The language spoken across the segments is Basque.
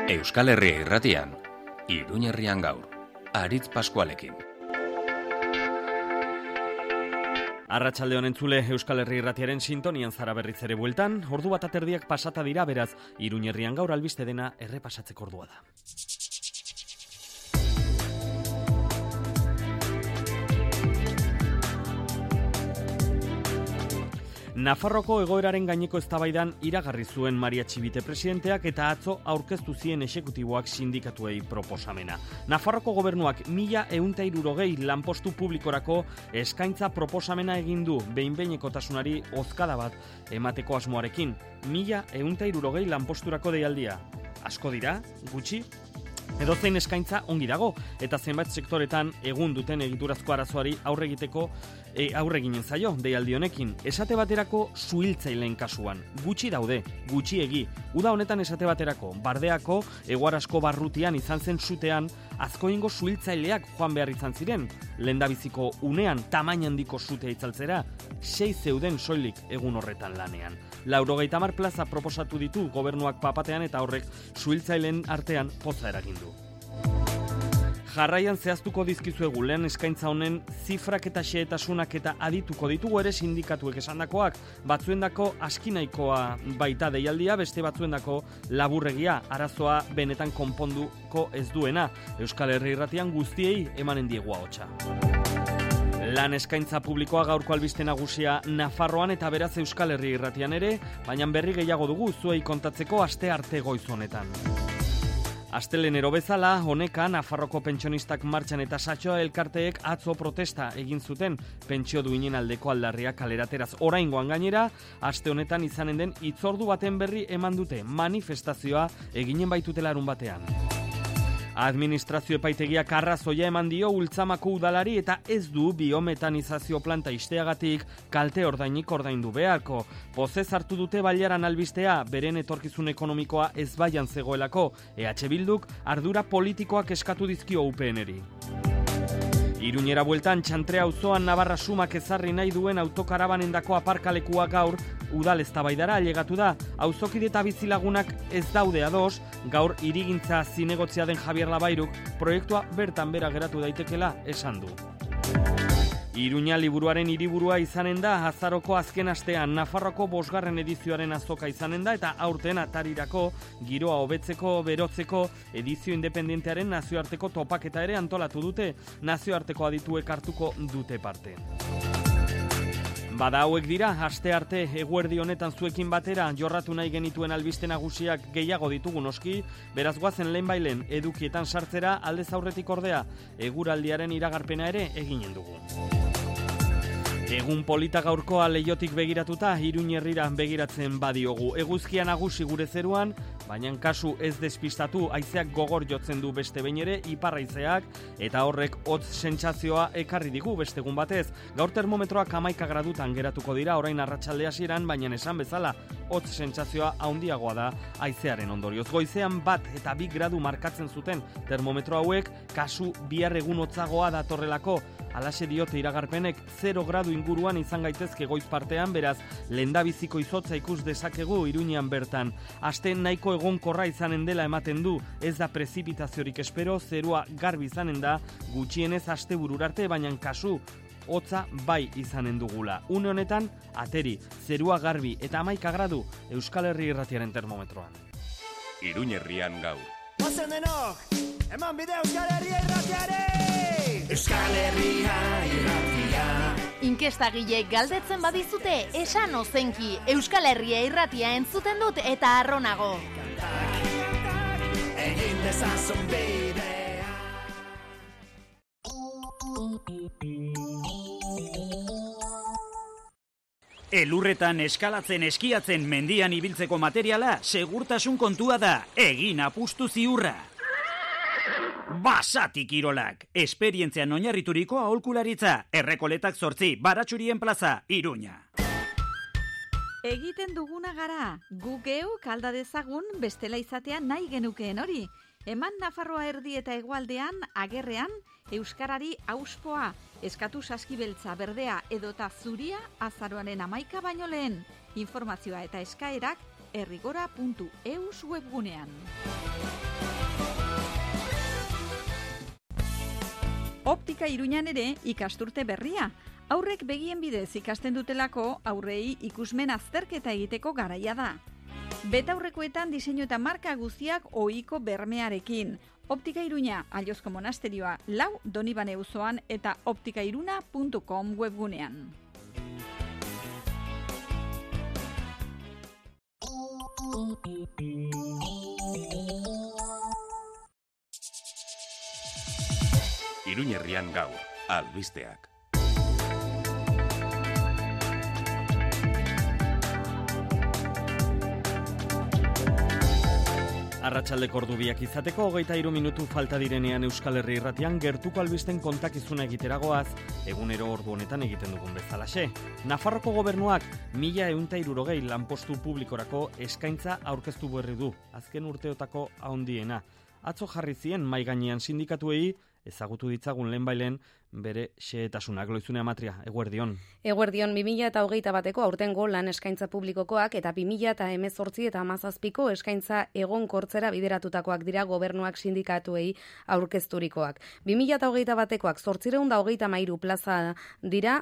Euskal Herria Irratian, Iruña Herrian gaur, Aritz Paskualekin. Arratsalde honen entzule, Euskal Herria Irratiaren sintonian zara berriz ere bueltan, ordu bat aterdiak pasata dira, beraz, Iruña Herrian gaur albiste dena errepasatzeko ordua da. Nafarroko egoeraren gaineko eztabaidan iragarri zuen Maria Txibite presidenteak eta atzo aurkeztu zien exekutiboak sindikatuei proposamena. Nafarroko gobernuak 1160 lanpostu publikorako eskaintza proposamena egin du behin-behinekotasunari hozkada bat emateko asmoarekin. 1160 lanposturako deialdia. Asko dira, gutxi? Edozein eskaintza ongi dago, eta zenbait sektoretan egun duten egiturazko arazoari aurre eginen zaio deialdi honekin. Esate baterako suhiltzaileen kasuan. Gutxi daude, gutxiegi. Uda honetan esate baterako, Bardeako Eguarasko barrutian izan zen sutean, azkoingo suhiltzaileak joan behar izan ziren. Lehendabiziko unean tamaina handiko sutea itzaltzera, 6 zeuden soilik egun horretan lanean. 90 plaza proposatu ditu gobernuak papatean eta horrek suhiltzaileen artean poza eragin du. Jarraian zehaztuko dizkizuegu lehen eskaintza honen zifrak eta xehetasunak eta adituko ditugu ere sindikatuek esandakoak, batzuendako askinaikoa baita deialdia, beste batzuendako laburregia, arazoa benetan konponduko ez duena. Euskal Herria Irratian guztiei emanen diegu ahotsa. Lan eskaintza publikoa gaurko albiste nagusia Nafarroan eta beraz Euskal Herria Irratian ere, baina berri gehiago dugu zuei kontatzeko aste arte goiz honetan. Astelenero bezala, honeka Nafarroko pentsionistak martxan eta satxoa elkarteek atzo protesta egin zuten pentsio duinen aldeko aldarria kalerateraz. Oraingoan gainera, aste honetan izanen den hitzordu baten berri eman dute manifestazioa eginen baitute larun batean. Administrazio epaitegiak arrazoia eman dio Ultzamako udalari eta ez du biometanizazio planta isteagatik kalte ordainik ordaindu beharko. Pozez hartu dute bailaran albistea, beren etorkizun ekonomikoa ez baian zegoelako, EH Bilduk ardura politikoak eskatu dizkio UPN-eri. Iruñera bueltan, Txantrea auzoan Navarra Sumak ezarri nahi duen autokarabanendako aparkalekua gaur udal eztabaidara ailegatu da. Auzokide eta bizilagunak ez daude ados, gaur hirigintza zinegotzia den Javier Labairuk proiektua bertan bera geratu daitekela esan du. Iruña liburuaren hiriburua izanen da, azaroko azken astean Nafarroko 5. edizioaren azoka izanen da eta aurten atarirako giroa hobetzeko berotzeko edizio independentearen nazioarteko topaketa ere antolatu dute, nazioarteko adituek hartuko dute parte. Bada hauek dira, aste arte eguerdi honetan zuekin batera jorratu nahi genituen albiste nagusiak gehiago ditugu noski, beraz goazen lehenbailen edukietan sartzera, aldez aurretik ordea eguraldiaren iragarpena ere eginen dugu. Egun polita gaurkoa Leiotik begiratuta, Iruña Herrira begiratzen badiogu. Eguzkia nagusi gure zeruan, baina kasu ez despistatu, haizeak gogor jotzen du beste behin ere, iparraizeak, eta horrek hotz sentsazioa ekarri digu beste egun batez. Gaur termometroak 11 gradutan geratuko dira, orain arratsalde hasieran, baina esan bezala, hotz sentsazioa handiagoa da haizearen ondorioz. Goizean 1 eta 2 gradu markatzen zuten termometro hauek, kasu bihar egun hotzagoa datorrelako. Alaxe diote iragarpenek 0 gradu inguruan izan gaitezke goiz partean, beraz lehendabiziko izotza ikus dezakegu Iruñean bertan. Aste nahiko egonkorra izanen dela ematen du, ez da prezipitaziorik espero, zerua garbi izanen da, gutxienez asteburura arte, baina kasu hotza bai izanen dugula. Une honetan, ateri, zerua garbi eta 11 gradu Euskal Herria Irratiaren termometroan. Iruña Herrian gaur. Ozen denok, eman bide Euskal Herria Irratiare! Euskal Herria Irratia. Inkestagileek galdetzen badizute, esan ozenki, Euskal Herria Irratia entzuten dut eta arronago. Egin dezazun bidea. Elurretan eskalatzen, eskiatzen, mendian ibiltzeko materiala, segurtasun kontua da, egin apustu ziurra. Basati kirolak, esperientzian oinarrituriko aholkularitza, Errekoletak 8, Baratxurien plaza, Iruña. Egiten duguna gara, gu geuk alda dezagun bestela izatea nahi genukeen hori. Eman Nafarroa erdi eta hegoaldean, agerrean, euskarari auspoa, eskatu saskibeltza, berdea edota zuria azaroaren 11 baino lehen. Informazioa eta eskaerak errigora.eus webgunean. Optika Iruñan ere ikasturte berria. Aurrek begien bidez ikasten dutelako aurrei ikusmen azterketa egiteko garaia da. Betaurrekoetan diseinu eta marka guztiak ohiko bermearekin. Optika Iruña, Allozko monasterioa, 4 Donibane auzoan eta optikairuna.com webgunean. Iruñerrian gaur, albisteak. Arratsaldeko ordu biak izateko 23 minutu falta direnean Euskal Herri Irratian gertuko albisten kontakizuna egiteragoaz, egunero ordu honetan egiten dugun bezalaxe. Nafarroko gobernuak 1160 lanpostu publikorako eskaintza aurkeztu berri du, azken urteotako handiena. Atzo jarri zien mahai gainean sindikatuei ezagutu ditzagun lehenbailen bere xehetasunak. Loizune Amatria, eguerdion. Eguerdion 2021ko aurtengo lan eskaintza publikokoak eta 2018 eta 2017ko eskaintza egonkortzera bideratutakoak dira gobernuak sindikatuei aurkezturikoak. 2021koak 833 plaza dira,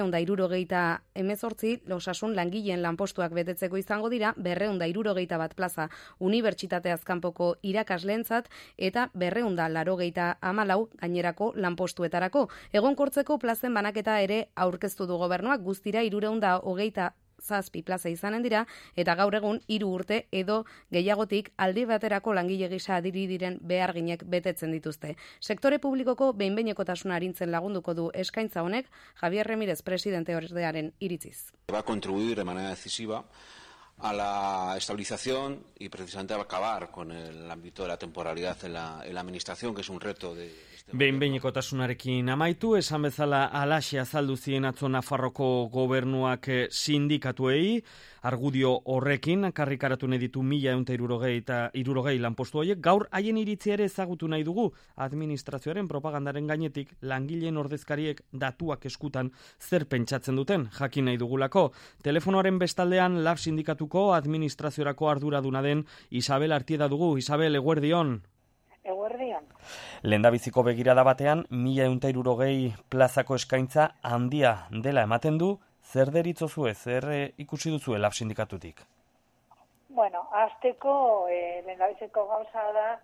278 osasun langileen lanpostuak betetzeko izango dira, 261 plaza unibertsitateaz kanpoko irakasleentzat eta 284 gainerako lanpostuetarako. Egonkortzeko plazen banaketa ere aurkeztu du gobernuak, guztira 327 plaza izanen dira, eta gaur egun 3 urte edo gehiagotik aldi baterako langile gisa adiri diren beharginek betetzen dituzte. Sektore publikoko behin-behinekotasuna arintzen lagunduko du eskaintza honek, Javier Remírez presidente ordearen iritziz. Va a contribuir de manera decisiva a la estabilización y precisamente a acabar con el ámbito de la temporalidad en la administración, que es un reto de... Behin-behinekotasunarekin amaitu, esan bezala alaxe azaldu zien atzo Nafarroko gobernuak sindikatuei, argudio horrekin, karrikaratu nahi ditu 1160 lanpostu horiek, gaur haien iritzia ere ezagutu nahi dugu, administrazioaren propagandaren gainetik, langileen ordezkariek datuak eskutan zer pentsatzen duten, jakin nahi dugulako. Telefonoaren bestaldean LAB sindikatuko administraziorako arduraduna den Isabel Artieda dugu. Isabel, eguerdion. Eguerdion. Lehendabiziko begirada batean, 1160 plazako eskaintza handia dela ematen du, zer deritzozue, zer ikusi duzue LAB sindikatutik? Bueno, hasteko lehendabiziko gauza da,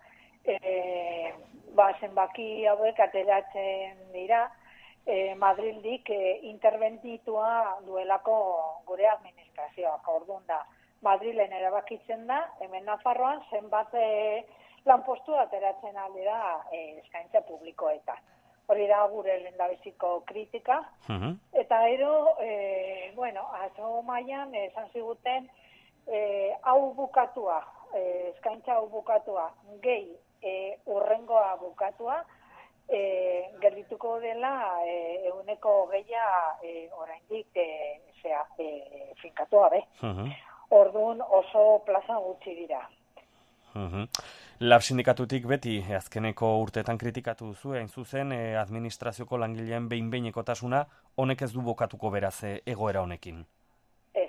zenbaki hauek ateratzen dira, Madrildik interventitua duelako gure administrazioak, orduan da. Madrilen erabakitzen da, hemen Nafarroan zenbat lanpostu ateratzen aldera eskaintza publikoetan. Hori da gure lehendabiziko kritika. Eta ero, atzo mailan esan ziguten hau bukatua, eskaintza hau bukatua, gehi urrengoa bukatua, geldituko dela eguneko gehia oraindik finkatu gabe. Orduan oso plaza gutxi dira. LAB sindikatutik beti azkeneko urteetan kritikatu duzu, hain zuzen administrazioko langileen behin-behinekotasuna honek ez du bokatuko beraz egoera honekin. Ez.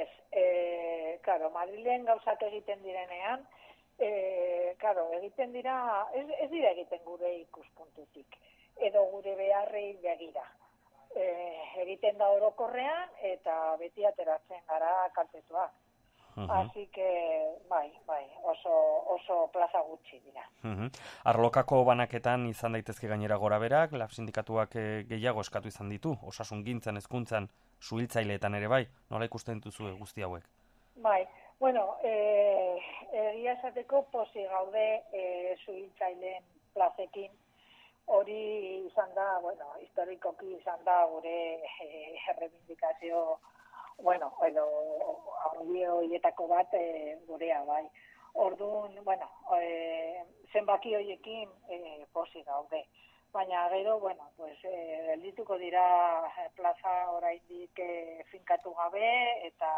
Madrilen gauzak egiten direnean, egiten dira, ez dira egiten gure ikuspuntutik, edo gure beharrei begira. Egiten da orokorrean eta beti ateratzen gara kaltetuak. Así que, oso plaza gutxi dira. Arlokako banaketan izan daitezke gainera gora berak, LAB sindikatuak gehiago eskatu izan ditu, osasun gintzan, hezkuntzan, suhiltzaileetan ere bai, nola ikusten duzu guzti hauek? Egia esateko posi gaude suhiltzaileen plazekin, hori izan da, historikoki izan da gure errebindikazio, edo argudio horietako bat gurea bai. Orduan, zenbaki horiekin posi gaude. Baina gero, geldituko dira plaza oraindik finkatu gabe eta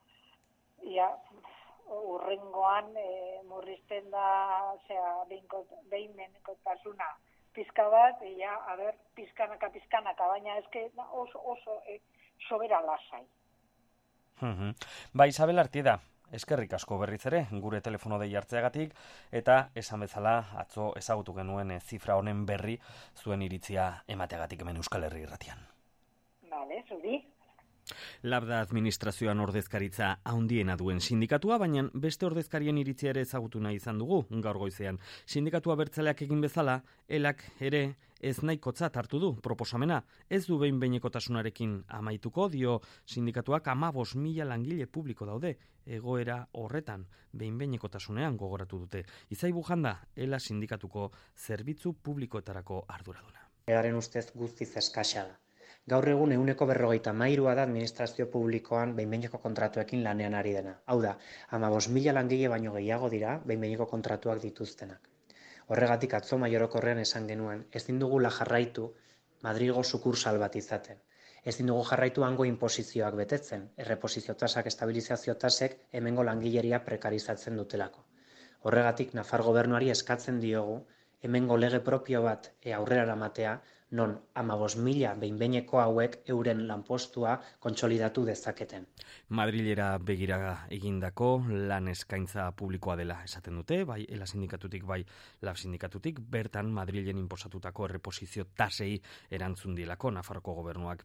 urrengoan murrizten da behin-behinekotasuna pizka bat, pizkanaka, baina eske oso sobera lasai. Isabel Artieda, eskerrik asko berriz ere, gure telefono dei hartzeagatik, eta esan bezala atzo ezagutu genuen zifra honen berri zuen iritzia emateagatik hemen Euskal Herri Irratian. Bale, zuri. Lab da administrazioan ordezkaritza handiena duen sindikatua, baina beste ordezkarien iritzia ere ezagutu nahi izan dugu gaur goizean. Sindikatua abertzaleak egin bezala, elak ere ez nahikotzat hartu du proposamena. Ez du behin-behinekotasunarekin amaituko, dio sindikatuak 15.000 langile publiko daude. Egoera horretan behin-behinekotasunean gogoratu dute. Izai Bujanda, ela sindikatuko zerbitzu publikoetarako arduraduna. Egaren ustez guztiz eskasa da. Gaur egun 153 da administrazio publikoan behin-behineko kontratuekin lanean ari dena. Hau da, 15.000 langile baino gehiago dira behin-behineko kontratuak dituztenak. Horregatik atzo Maiorokorrean esan genuen, ezin dugula jarraitu Madrilgo sukursal bat izaten. Ezin dugu jarraitu hango inposizioak betetzen, erreposizio tasak, estabilizazio tasek hemengo langileria prekarizatzen dutelako. Horregatik Nafar gobernuari eskatzen diogu hemengo lege propio bat aurrera eramatea, non 15.000 behin-behineko hauek euren lanpostua kontsolidatu dezaketen. Madrilera begira egindako lan eskaintza publikoa dela esaten dute, bai ELA sindikatutik, bai LAB sindikatutik, bertan Madrilen inposatutako erreposizio tasei erantzun dielako, Nafarroko gobernuak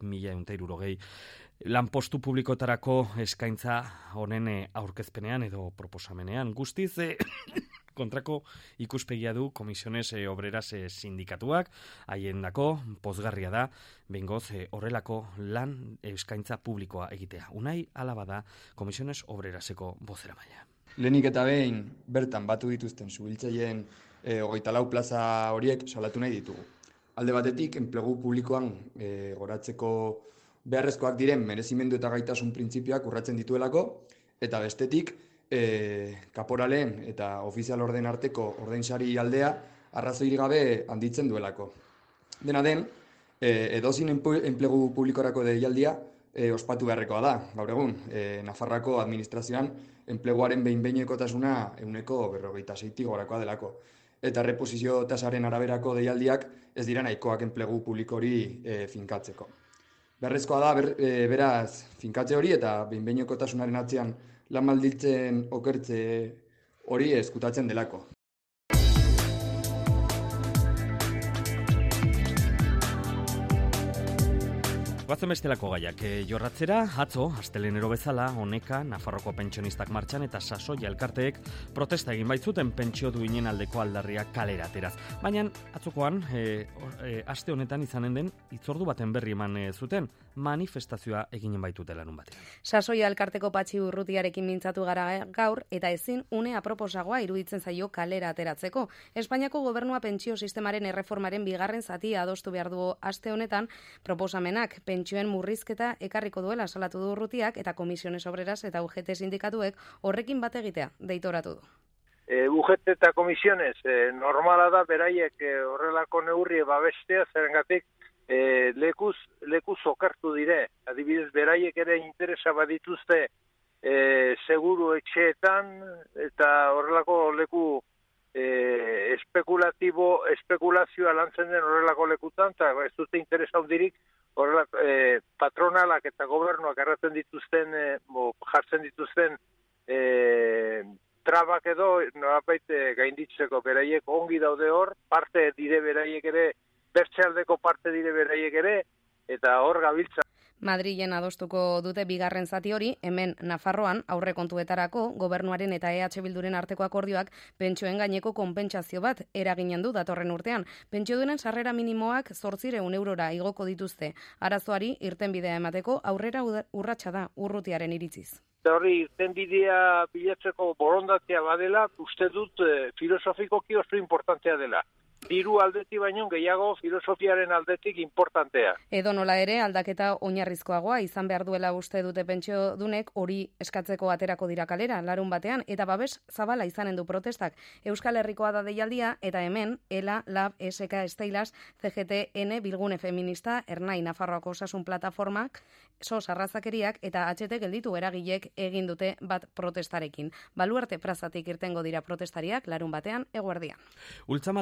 1.160 lanpostu publikoetarako eskaintza honen aurkezpenean edo proposamenean. Guztiz kontrako ikuspegia du Comisiones Obreras sindikatuak, haiendako pozgarria da, behingoz horrelako lan eskaintza publikoa egitea. Unai Alaba da Comisiones Obreraseko bozeramailea. Lehenik eta behin bertan batu dituzten subiltzaileen 24 plaza horiek salatu nahi ditugu. Alde batetik, enplegu publikoan goratzeko beharrezkoak diren merezimendu eta gaitasun printzipioak urratzen dituelako, eta bestetik, kaporalen eta ofizial orden arteko ordainsari aldea arrazoirik gabe handitzen duelako. Dena den, edozin enplegu publikorako deialdia ospatu beharrekoa da, gaur egun, Nafarroako administrazioan enpleguaren behin-behinekotasuna 46% gorakoa delako. Eta erreposizio tasaren araberako deialdiak ez dira nahikoak enplegu publikori finkatzeko. Beharrezkoa da, beraz, finkatze hori eta behin-behinekotasunaren atzean lan baldintzen okertze hori ezkutatzen delako. Batzen bestelako gaiak jorratzera, atzo, astelenero bezala, honeka, Nafarroko pentsionistak martxan eta Sasoia elkarteek protesta egin baitzuten pentsio duinen aldeko aldarria kalera ateraz. Baina, atzokoan, aste honetan izanen den, itzordu baten berri eman zuten, manifestazioa eginen baitute lanun batean. Sasoia elkarteko Patxi Urrutiarekin mintzatu gara gaur, eta ezin une aproposagoa iruditzen zaio kalera ateratzeko. Espainiako gobernua pentsio sistemaren erreformaren bigarren zatia adostu behar du aste honetan, proposamenak pentsioen murrizketa ekarriko duela salatu du Urrutiak eta Comisiones Obreras eta UGT sindikatuek horrekin bat egitea deitoratu du. UGT eta Comisiones normala da beraiek horrelako neurri babestea zerengatik lekuz okertu dire. Adibidez beraiek ere interesa badituzte seguru etxeetan eta horrelako leku espekulazioa lantzen den horrelako lekutan, eta ez dute interesa hundirik horrelako patronalak eta gobernuak erraten dituzten, jartzen dituzten trabak edo norabait gainditzeko beraiek ongi daude hor, parte dire beraiek ere, bertxealdeko parte dire beraiek ere, eta hor gabiltza. Madrilen adostuko dute bigarren zati hori, hemen Nafarroan aurrekontuetarako gobernuaren eta EH Bilduren arteko akordioak pentsioen gaineko konpentsazio bat eraginen du datorren urtean. Pentsiodunen sarrera minimoak 800 eurora igoko dituzte. Arazoari irtenbidea emateko aurrera urratsa da Urrutiaren iritziz. Horri irtenbidea bilatzeko borondatea badela, uste dut filosofikoki oso importantea dela. Diru aldetik baino gehiago filosofiaren aldetik importantea. Edo nola ere aldaketa oinarrizkoagoa izan behar duela uste dute pentsiodunek hori eskatzeko aterako dira kalera larun batean eta babes zabala izanen du protestak. Euskal Herrikoa da deialdia eta hemen ELA, LAB, SK, Steilas, CGT, Bilgune Feminista, Ernai Nafarroako Osasun Plataformak, SOS Arrazakeriak eta HT gelditu eragilek egin dute bat protestarekin. Baluarte plazatik irtengo dira protestariak larun batean eguerdian. Ultzamaldera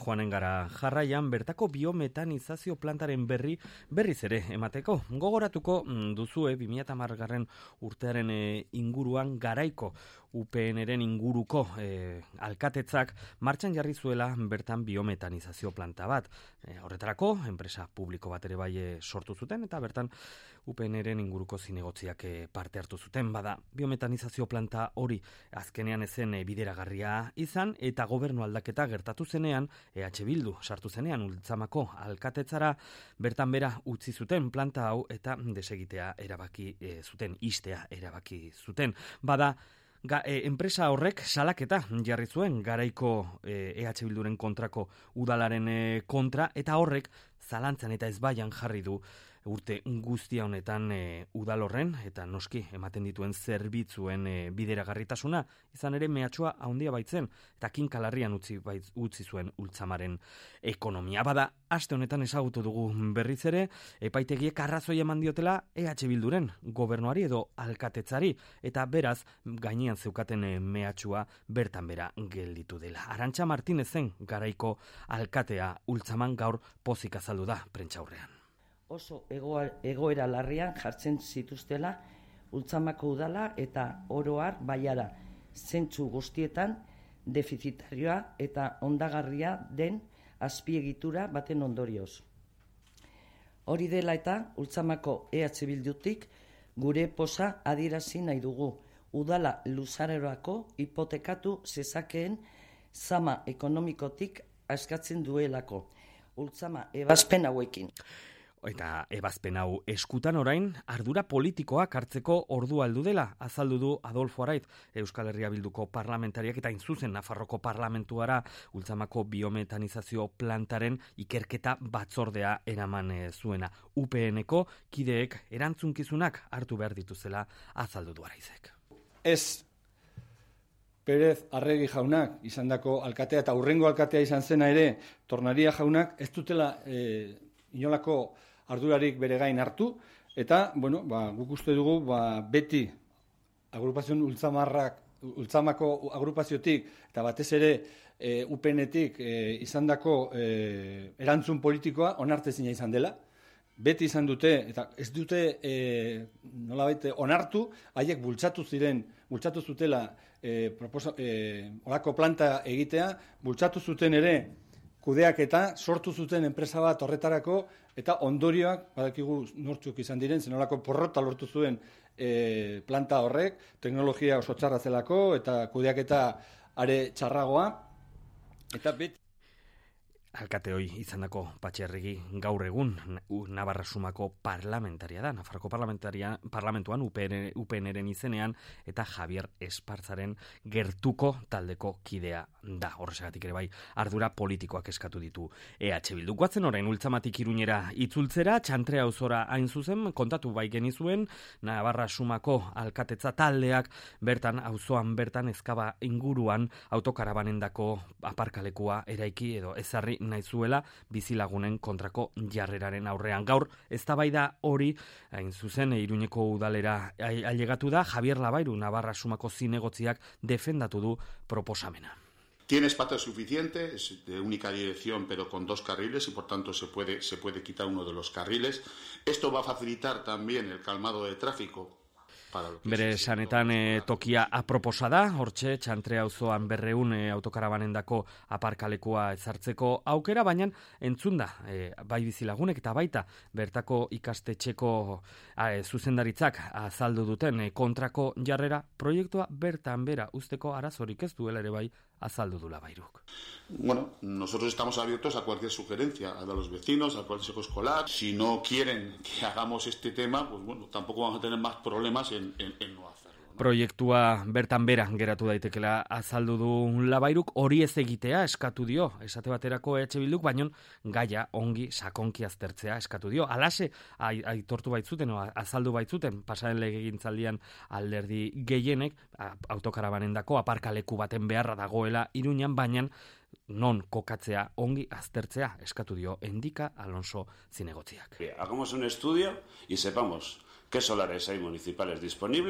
joanen gara. Jarraian, bertako biometanizazio plantaren berriz ere emateko. Gogoratuko duzue 2010 urtearen inguruan Garaiko UPNren inguruko alkatetzak martxan jarri zuela bertan biometanizazio planta bat. Horretarako, enpresa publiko bat ere bai sortu zuten eta bertan UPNren inguruko zinegotziak parte hartu zuten. Bada, biometanizazio planta hori azkenean ezen bideragarria izan eta gobernu aldaketa gertatu zenean, EH Bildu sartu zenean Ultzamako alkatetzara bertan bera utzi zuten planta hau eta desegitea erabaki zuten, istea erabaki zuten. Bada, enpresa horrek salaketa jarri zuen Garaiko EH Bilduren kontrako udalaren kontra eta horrek zalantzan eta ezbaian jarri du urte guztia honetan udal horren eta noski ematen dituen zerbitzuen bideragarritasuna, izan ere mehatxua handia baitzen eta kinkalarrian utzi zuen Ultzamaren ekonomia. Bada, aste honetan ezagutu dugu berriz ere, epaitegiek arrazoi eman diotela EH Bilduren gobernuari edo alkatetzari eta beraz gainean zeukaten mehatxua bertan bera gelditu dela. Arantxa Martinezen Garaiko alkatea Ultzaman gaur pozik azaldu da prentsaurrean. Oso egoera larrian jartzen zituztela Ultzamako udala eta oroar baiara zentzu guztietan defizitarioa eta ondagarria den azpiegitura baten ondorioz. Hori dela eta Ultzamako EH Bildutik gure poza adierazi nahi dugu udala luzarorako hipotekatu zezakeen zama ekonomikotik askatzen duelako. Ultzama ebazpen hauekin. Eta ebazpen hau eskutan orain ardura politikoak hartzeko ordua heldu dela, azaldu du Adolfo Araiz, Euskal Herria Bilduko parlamentariak eta zuzen Nafarroko parlamentuara Ultzamako biometanizazio plantaren ikerketa batzordea eraman zuena. UPNeko kideek erantzunkizunak hartu behar dituzela azaldu du Araizek. Ez Pérez Arregi jaunak izandako alkatea eta hurrengo alkatea izan zena ere, Tornaria jaunak ez dutela inolako ardurarik bere gain hartu, eta, guk uste dugu, beti agrupazion Ultzamako agrupaziotik, eta batez ere UPN-etik izandako erantzun politikoa onartezina izan dela. Beti izan dute, eta ez dute nolabait onartu, haiek bultzatu zutela horako planta egitea, bultzatu zuten ere kudeaketa, sortu zuten enpresa bat horretarako, eta ondorioak, badakigu nortzuk izan diren, zenolako porrota lortu zuen planta horrek, teknologia oso txarra zelako, eta kudeaketa are txarragoa, eta beti alkate hoi izandako Patxerregi gaur egun Navarra Sumako parlamentaria da, Nafarroko parlamentuan UPNren izenean eta Javier Espartzaren gertuko taldeko kidea da. Horrexegatik ere bai ardura politikoak eskatu ditu EH Bildu. Guatzen orain Ultzamatik Iruñera itzultzera, Txantre auzora hain zuzen, kontatu bai genizuen Navarra Sumako alkatetza taldeak auzoan bertan Ezkaba inguruan autokarabanendako aparkalekua eraiki edo ezarri nahizuela bizilagunen kontrako jarreraren aurrean. Gaur, eztabaida hori, hain zuzen, Iruñeko udalera ailegatu da, Javier Labairu, Navarra Sumako zinegotziak defendatu du proposamena. Tiene espacio suficiente, es de única dirección pero con 2 carriles y por tanto se puede quitar uno de los carriles. Esto va a facilitar también el calmado de tráfico. Bere esanetan tokia aproposa da, hortxe Txantre auzoan 200 autokarabanendako aparkalekua ezartzeko aukera, baina entzunda bai bizilagunek eta baita bertako ikastetxeko zuzendaritzak azaldu duten kontrako jarrera proiektua bertan bera usteko arazorik ez duela ere bai azaldu du Labairuk. Bueno, nosotros estamos abiertos a cualquier sugerencia, a los vecinos, al consejo escolar. Si no quieren que hagamos este tema, pues bueno, tampoco vamos a tener más problemas en no hacerlo. Proiektua bertan bera geratu daitekela azaldu du Labairuk, hori ez egitea eskatu dio, esate baterako EH Bilduk, baino gaia ongi sakonki aztertzea eskatu dio. Alase aitortu baitzuten, azaldu baitzuten, pasaren legegintzaldian alderdi gehienek, autokarabanendako aparkaleku baten beharra dagoela Iruñan, baina non kokatzea ongi aztertzea eskatu dio Endika Alonso zinegotziak. Hagamos un estudio y sepamos qué solares hay municipales disponibles,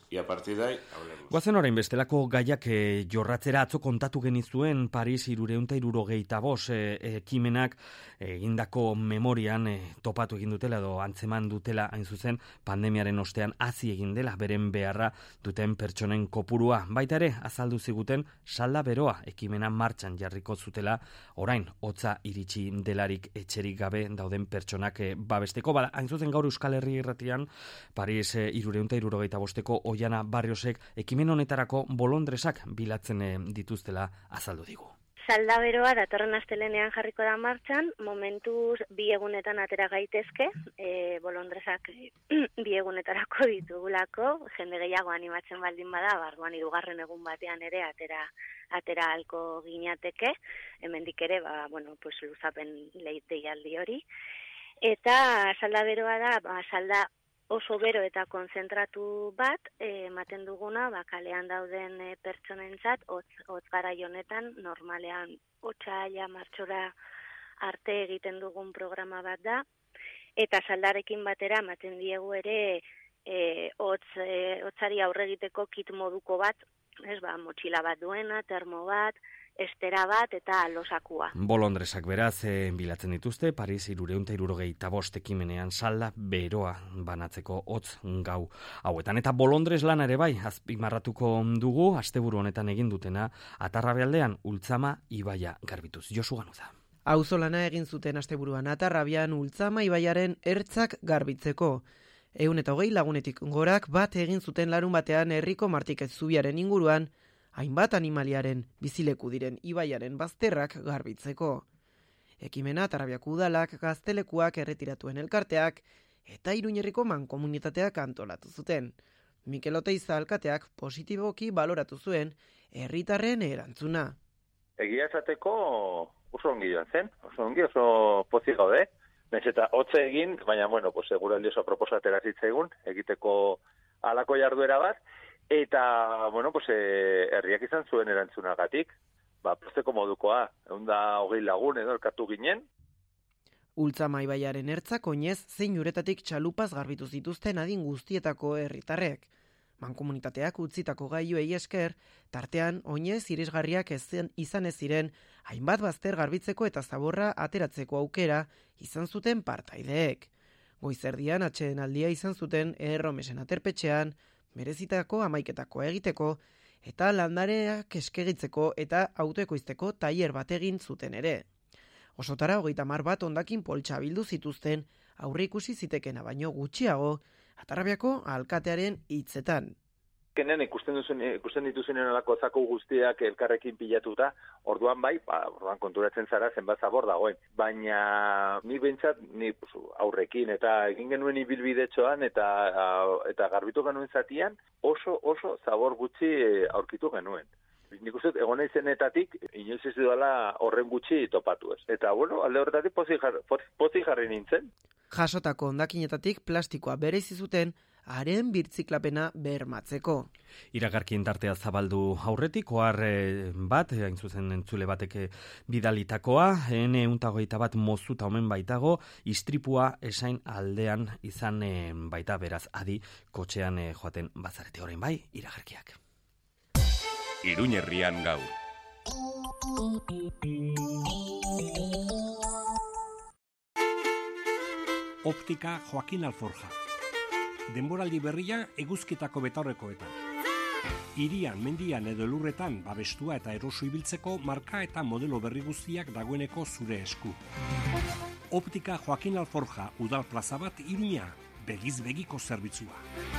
y a partir de ahí hablemos. Guazen orain bestelako gaiak jorratzera atzo kontatu genizuen Paris 375 ekimenak egindako memorian topatu egin dutela edo antzeman dutela hain zuzen pandemiaren ostean hazi egin dela beren beharra duten pertsonen kopurua. Baita ere azaldu ziguten salda beroa ekimena martxan jarriko zutela orain hotza iritsi delarik etxerik gabe dauden pertsonak babesteko. Bada, hain zuzen gaur Euskal Herri Irratian Paris 375ko Oiana Barriosek ekimen honetarako bolondresak bilatzen dituztela azaldu digu. Salda beroa datorren astelenean jarriko da martxan, momentuz 2 egunetan atera gaitezke, bolondresak 2 egunetarako ditugulako, jende gehiago animatzen baldin bada, barruan 2. egun batean ere atera halko ginateke, hemendik ere, luzapen deialdi hori. Eta salda beroa da, salda oso bero eta konzentratu bat, ematen duguna, kalean dauden pertsonentzat, hotz garai honetan, normalean otsaila martxora arte egiten dugun programa bat da, eta saldarekin batera ematen diegu ere hotzari aurre egiteko kit moduko bat, motxila bat duena, termo bat, estera bat eta losakua. Bolondresak beraz bilatzen dituzte Paris 375 ekimenean salda beroa banatzeko hotz gau hauetan. Eta bolondres lana ere bai, azpimarratuko dugu, asteburu honetan egin dutena, Atarrabialdean Ultzama ibaia garbituz. Josu Ganuza. Auzolana egin zuten asteburuan Atarrabian Ultzama ibaiaren ertzak garbitzeko. 120 lagunetik gorak bat egin zuten larun batean herriko Martikez zubiaren inguruan, hainbat animaliaren bizileku diren ibaiaren bazterrak garbitzeko. Ekimena Atarrabiako udalak, gaztelekuak, erretiratuen elkarteak eta Iruñerriko mankomunitateak antolatu zuten. Mikel Oteiza alkateak positiboki baloratu zuen herritarren erantzuna. Egia esateko oso ongi joan zen, oso pozik gaude. Naiz eta hotze egin, baina seguraldi oso proposatera zitzaigun egiteko halako jarduera bat. Eta, herriak izan zuen erantzunagatik, posteko modukoa, 120 lagun edo elkartu ginen. Ultzama ibaiaren ertzak oinez zein uretatik txalupaz garbitu zituzten adin guztietako herritarrek. Mankomunitateak utzitako gailuei esker, tartean oinez irisgarriak izan ez ziren hainbat bazter garbitzeko eta zaborra ateratzeko aukera izan zuten partaideek. Goizerdian atsedenaldia izan zuten Erromesen aterpetxean, merezitako amaiketako egiteko, eta landareak eskegitzeko eta autoekoizteko tailer bat egin zuten ere. Osotara 30 bat hondakin poltsa bildu zituzten, aurre ikusi zitekena baino gutxiago, Atarrabiako alkatearen hitzetan. Kenen ikusten dituzunen alako zako guztiak elkarrekin pilatuta, orduan orduan konturatzen zara zenbat zabor dagoen. Baina ni behintzat, aurrekin eta egin genuen ibilbidetxoan eta garbitu genuen zatian, oso zabor gutxi aurkitu genuen. Nik uste egon izenetatik, inoiz ez dudala horren gutxi topatu ez. Eta alde horretatik pozik jarri nintzen. Jasotako hondakinetatik plastikoa bereizi zuten haren birtziklapena bermatzeko. Iragarkien tartea zabaldu aurretik, ohar bat, hain zuzen entzule batek bidalitakoa, N121 bat mozuta omen baitago, istripua esain aldean izan baita beraz adi kotxean joaten bazarete orain bai, iragarkiak. Iruñerrian gaur. Optika Joaquin Alforja. Denboraldi berria eguzkitako betaurrekoetan. Hirian, mendian edo elurretan babestua eta eroso ibiltzeko marka eta modelo berri guztiak dagoeneko zure esku. Optika Joaquin Alforja udal plaza bat Iruña, begiz begiko zerbitzua.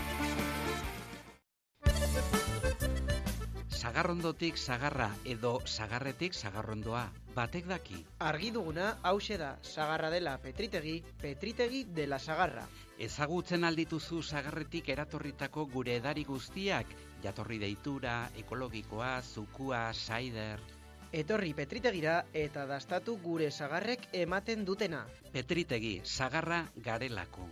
Sagarrondotik sagarra edo sagarretik sagarrondoa, batek daki. Argi duguna hauxe da, sagarra dela petritegi dela sagarra. Ezagutzen aldituzu sagarretik eratorritako gure edari guztiak, jatorri deitura, ekologikoa, zukua, saider. Etorri petritegira eta dastatu gure sagarrek ematen dutena. Petritegi, sagarra garelako.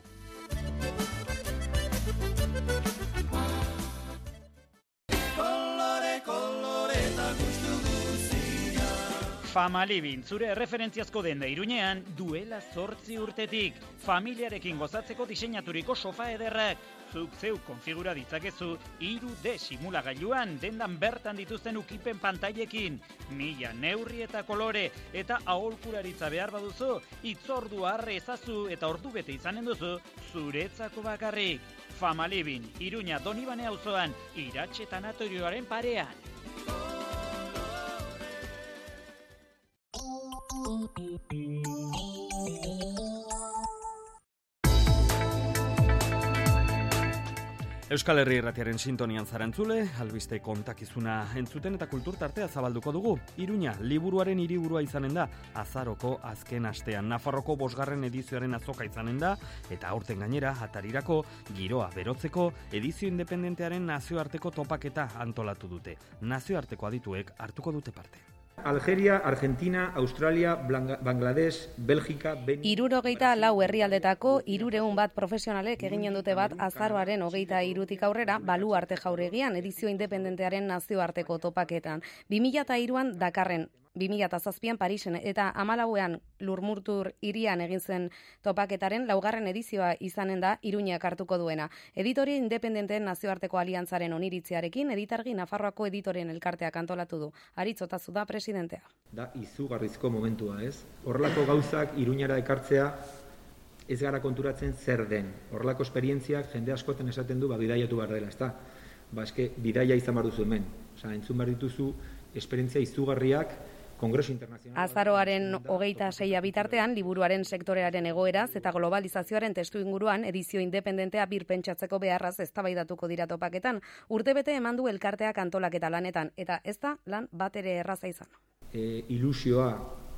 Famalibin, zure erreferentziazko denda Iruñean, duela 8 urtetik. Familiarekin gozatzeko diseinaturiko sofa ederrak. Zuk zeu konfigura ditzakezu 3D simulagailuan dendan bertan dituzten ukipen pantailekin. 1000 neurri eta kolore eta aholkularitza behar baduzu, hitzordu arre ezazu eta ordu bete izanen duzu zuretzako bakarrik. Famalibin, Iruña Donibane auzoan, Iratxe tanatorioaren parean. Euskal Herri Irratiaren sintonian zara entzule, albiste kontakizuna entzuten eta kultur tartea zabalduko dugu. Iruña, liburuaren hiriburua izanen da, azaroko azken astean. Nafarroko 5. edizioaren azoka izanen da, eta aurten gainera, atarirako, giroa berotzeko, edizio independentearen nazioarteko topaketa antolatu dute. Nazioarteko adituek hartuko dute parte. Algeria, Argentina, Australia, Bangladesh, Belgika, Benin... 74 herrialdetako 300 profesionalek eginen dute bat azaroaren 23tik aurrera baluarte jauregian edizio independentearen nazioarteko topaketan. 2003an Dakarren, 2007an Parisen eta 2014an Lurmurtur hirian egin zen topaketaren 4. edizioa izanen da Iruñak hartuko duena. Editoria independenteen nazioarteko aliantzaren oniritziarekin Editargi Nafarroako editorien elkarteak antolatu du. Aritz Otazu da presidentea. Da izugarrizko momentua, ez? Horrelako gauzak Iruñara ekartzea ez gara konturatzen zer den. Horrelako esperientziak jende askotan esaten du bidaiatu behar dela, ezta? Eske bidaia izan behar duzu hemen. Entzun behar dituzu esperientzia izugarriak Kongresu Internazional. Azaroaren 26a bitartean, liburuaren sektorearen egoeraz eta globalizazioaren testu inguruan edizio independentea birpentsatzeko beharraz eztabaidatuko dira topaketan. Urtebete eman du elkarteak antolaketa lanetan, eta ez da lan bat ere erraza izan. Ilusioa,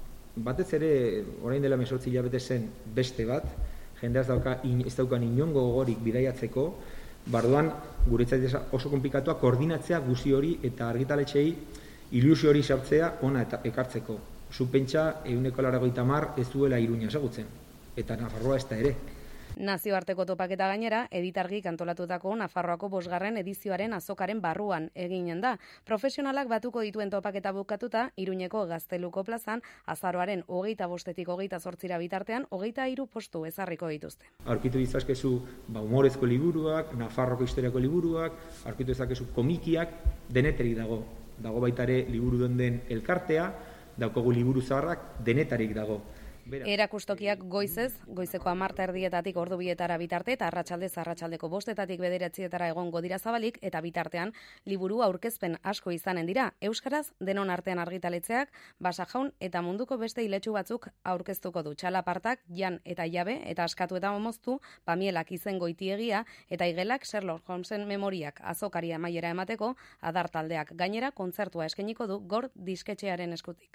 batez ere, orain dela 18 hilabete zen beste bat, jendea ez daukan inongo gogorik bidaiatzeko, barduan guretzat oso konplikatua koordinatzea guzi hori eta argitaletxei ilusio hori sartzea ona eta ekartzeko. Zu pentsa 180 ez duela Iruña ezagutzen, eta Nafarroa ez da ere. Nazioarteko topaketa gainera, Editargik antolatutako Nafarroako 5. edizioaren azokaren barruan eginen da. Profesionalak batuko dituen topaketa bukatuta, Iruñeko Gazteluko plazan, azaroaren 25tik 28 bitartean, 23 postu ezarriko dituzte. Aurkitu ditzakezu humorezko liburuak, Nafarroko historiako liburuak, aurkitu ditzakezu komikiak, deneterik dago. Dago baita ere liburu den elkartea, daukagu liburu zaharrak, denetarik dago. Erakustokiak goizeko 10:30 ordu 2 bitarte eta arratsaldeko 5:00 9:00 egongo dira zabalik eta bitartean liburu aurkezpen asko izanen dira. Euskaraz denon artean argitaletzeak, Basajaun eta munduko beste iletsu batzuk aurkeztuko du. Txalapartak, Jan eta Jabe eta Askatu eta Momoztu, Pamielak izen goitiegia eta Igelak Sherlock Holmesen memoriak azokari amaiera emateko, Adar taldeak gainera kontzertua eskainiko du Gor disketxearen eskutik.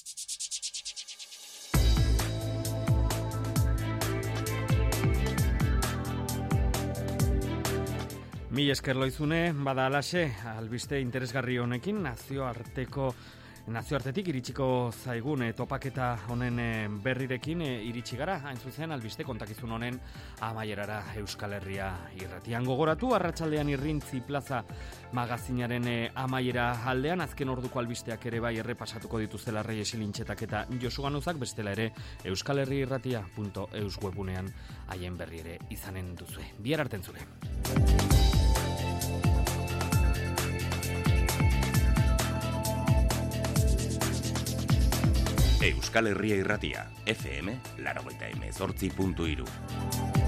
Mil esker loizune, bada alaxe, albiste interesgarri honekin, nazioartetik iritsiko zaigun topaketa honen berrirekin iritsi gara, hain zuzen albiste kontakizun honen amaierara Euskal Herria Irratian. Gogoratu, arratsaldean Irrintzi Plaza magazinaren amaiera aldean, azken orduko albisteak ere bai errepasatuko dituztela Reyes Ilintxetak eta Josu Ganuzak, bestela ere euskalherriirratia.eus webunean haien berri ere izanen duzue. Bihar arte entzule. Euskal Herria Irratia, FM 88.3.